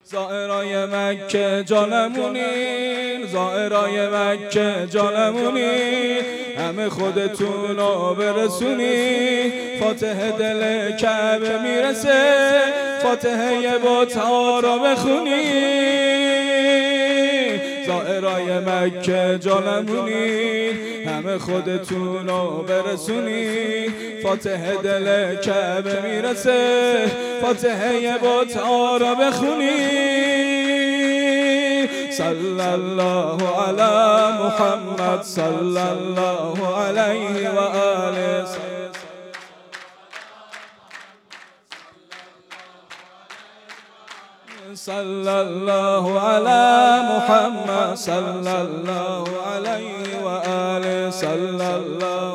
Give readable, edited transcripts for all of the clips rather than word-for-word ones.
زائرای مکه جانمونین، زائرای مکه جانمونین، همه خودتونو برسونین. فاتحه دل کعبه میرسه، فاتحه بت‌ها رو بخونین. زائرای مکه جانمونین، همه خودتونو برسونین. فاتحه دل کعبه میرسه، فاتحه بت‌ها رو بخونین. صلی الله علی محمد صلی الله علیه و آله. صلی الله علی محمد صلی الله علیه و آله. صلی الله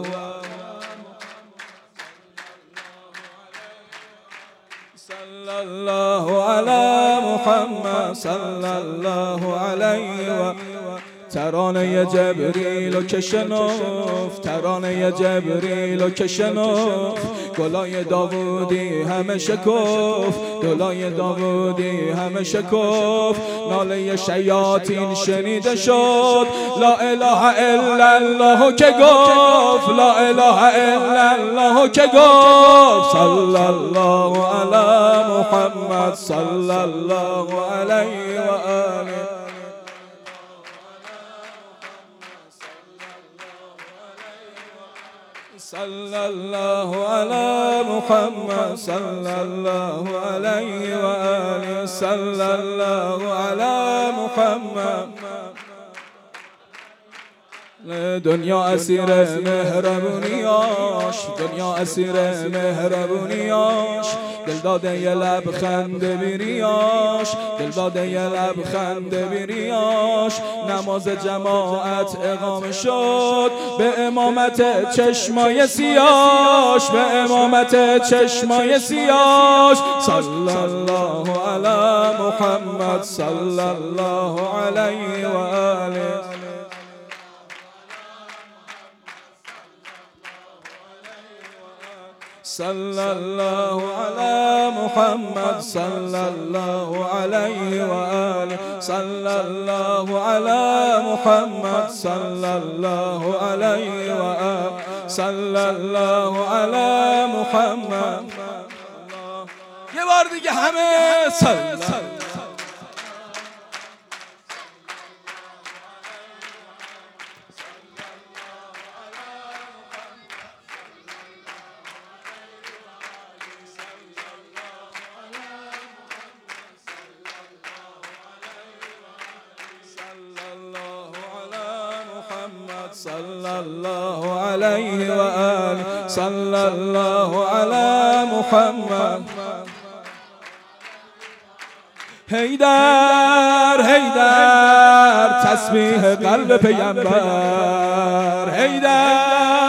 صلی الله علی محمد صلی الله علیه و ترانه جبریل که شنفت، ترانه جبریل که شنفت، گلای داوودی همه شکفت، گلای داوودی همه شکفت. ناله شیاطین شنیده شد، لا اله الا الله که گفت، لا اله الا الله که گفت. صلی الله علی محمد صلی الله علیه و آله. صلی الله علی محمد صلی الله علیه و آله. صلی الله علی محمد. دنیا اسیر مهربونیاش، دنیا اسیر مهربونیاش، دل داده یه لبخند بیریاش، دل داده یه لبخند بیریاش. نماز جماعت اقامه شد، به امامت چشمای سیاش، به امامت چشمای سیاش. صلی الله علی محمد صلی الله علیه و آله. صلی الله علی محمد صلی الله علیه و آله. صلی الله علی محمد صلی الله علیه و آله. صلی الله علی محمد. یه بار دیگه همه صلی. صلی الله علیه و آله. صلی الله علی محمد. حیدر حیدر تسبیح قلب پیامبر، حیدر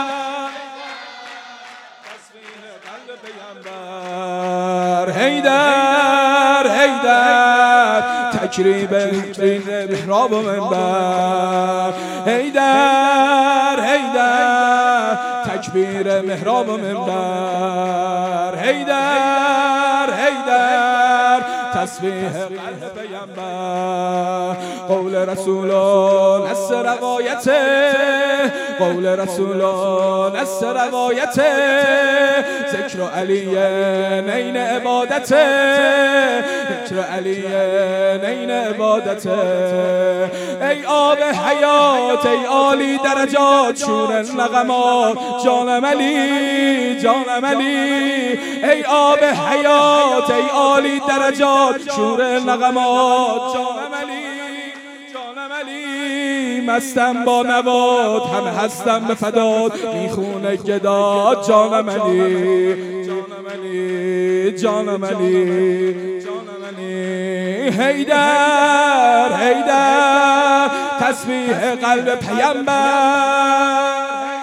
تسبیح قلب پیامبر، حیدر حیدر تکریب محراب و منبر، حیدر حیدر تکبیر محراب و منبر، حیدر حیدر تسبیح قلب پیامبر. قول رسولان از روایته، قول رسولان از روایته، ذکر علی نین عبادته، ذکر علی نین عبادته. ای آب حیات ای عالی درجات، شور نغمات جانم علی جانم علی. ای آب حیات ای عالی درجات، شور نغمات جانم علی جانم علی. مستم با نواد همه هستم به فداد، میخونه گداد جانم علی جانم علی جانم علی جانم علی. حیدر حیدر تسبیح قلب پیامبر،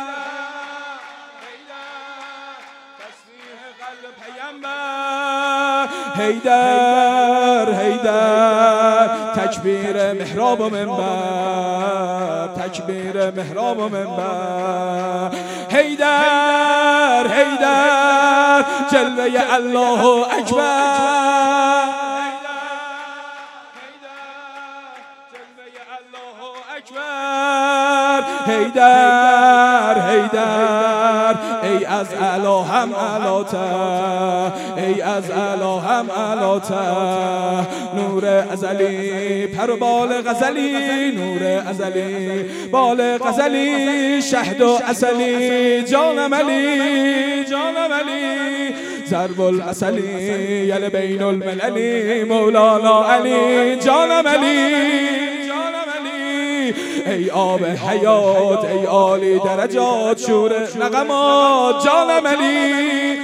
حیدر حیدر تکبیر محراب و منبر، تکبیر محراب و منبر. حیدر حیدر جلوه الله اکبر، اکبر حیدر حیدر ای از اعلی هم اعلاتر ای از اعلی هم اعلاتر نور ازلی پر بال غزلی نور ازلی بال غزلی شهد و عسلی جانم علی جانم علی ضرب العسلی یل بین المللی مولانا علی جانم علی ای آب حیات ای عالی درجات شور نغمات جانم علی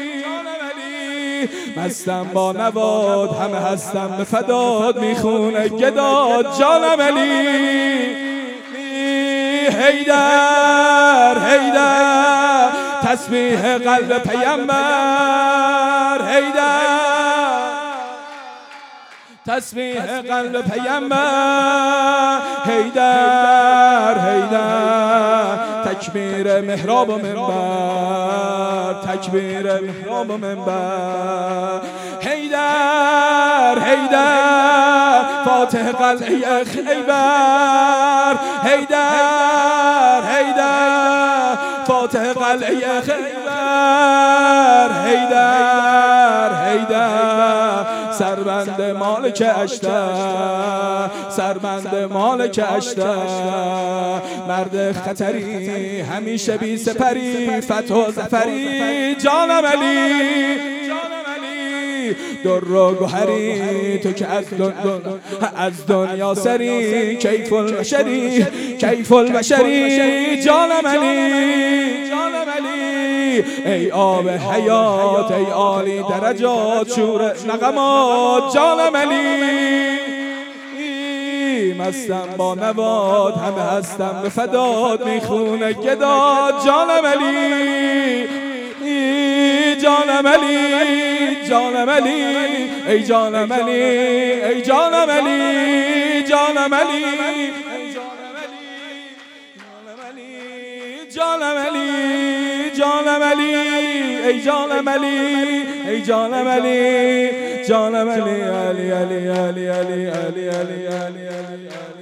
مستم با نواد همه هستم به فداد میخونه گداد جانم علی حیدر حیدر تسبیح قلب پیامبر حیدر تسبیح قلب پیامبر حیدر حیدر تکبیر محراب و منبر تکبیر محراب و منبر حیدر حیدر فاتح قلعه خیبر حیدر حیدر فاتح قلعه خیبر حیدر حیدر سربند مالک اشتر سربند مالک اشتر مرد خطری همیشه بی سپری فتح و ظفری جانم علی در و گوهری تو که از دنیا سری کیف البشری کیف البشری جانم علی جانم علی ای آب حیات ای عالی درجات شور نغمات جانم علی مستم با نواد همه هستم به فداد میخونه گداد جانم علی جانم علی جانم علی ای جانم علی ای جانم علی جانم علی جانم علی جانم علی ای جانم علی ای جانم علی جانم علی علی علی علی علی علی علی علی